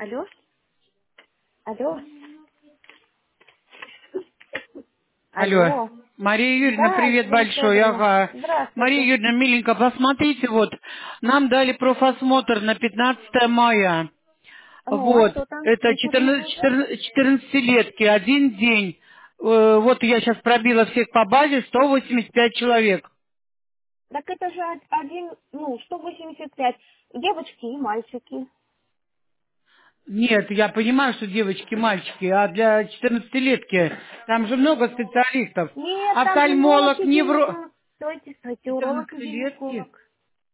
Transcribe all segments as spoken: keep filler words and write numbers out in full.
Алло? Алло? Алло. Алло? Мария Юрьевна, Да, привет Елена большой. Федоровна. Ага. Мария Здравствуйте. Юрьевна, миленько, посмотрите, вот, нам дали профосмотр на пятнадцатое мая. Ну, а Вот, что там? это Ничего не нужно? четырнадцатилетки, один день. Э, Вот я сейчас пробила всех по базе, сто восемьдесят пять человек. Так это же од- один, ну, сто восемьдесят пять. Девочки и мальчики. Нет, я понимаю, что девочки, мальчики, а для четырнадцатилетки там же много специалистов. Нет, там же уролог Офтальмолог, и невро... гинеколог. Стойте, стойте, уролог и четырнадцатилетки. гинеколог.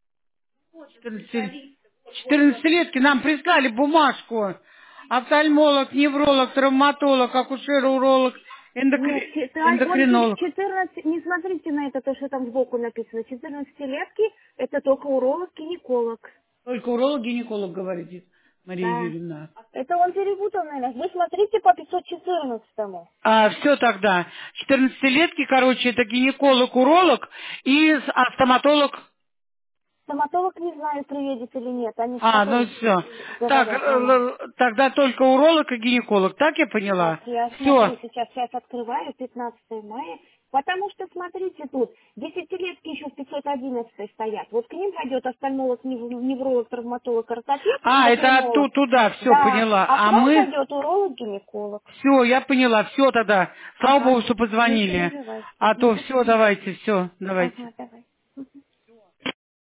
четырнадцатилетки нам прислали бумажку. Офтальмолог, невролог, травматолог, акушер-уролог, Нет, эндокри- че- та- он пишет эндокринолог. четырнадцать, не смотрите на это, то, что там сбоку написано. четырнадцатилетки это только уролог, гинеколог. Только уролог, гинеколог, говорите, Мария Да. Юрьевна. Это он перепутал, наверное. Вы смотрите по пятьсот четырнадцатому. А, все тогда. четырнадцатилетки, короче, это гинеколог, уролог и с- а, стоматолог. Стоматолог не знаю, приедет или нет. Они ж А, ну потом все. Так, э, говорят мне. л- тогда только уролог и гинеколог. Так я Так, поняла? я Все. смотрю, сейчас, сейчас открываю, пятнадцатое мая. Потому что, смотрите, тут десятилетки еще в пятьсот одиннадцать стоят. Вот к ним пойдет офтальмолог, нев- невролог, травматолог, ортопед, А, это эндокринолог. оттуда, туда, все, Да, поняла. а к А вам мы... пойдет уролог, гинеколог. Все, я поняла, все тогда. Слава Ага, Богу, что не позвонили. переживайте, А не то все, переживайте. давайте, все, давайте. Ага, давай.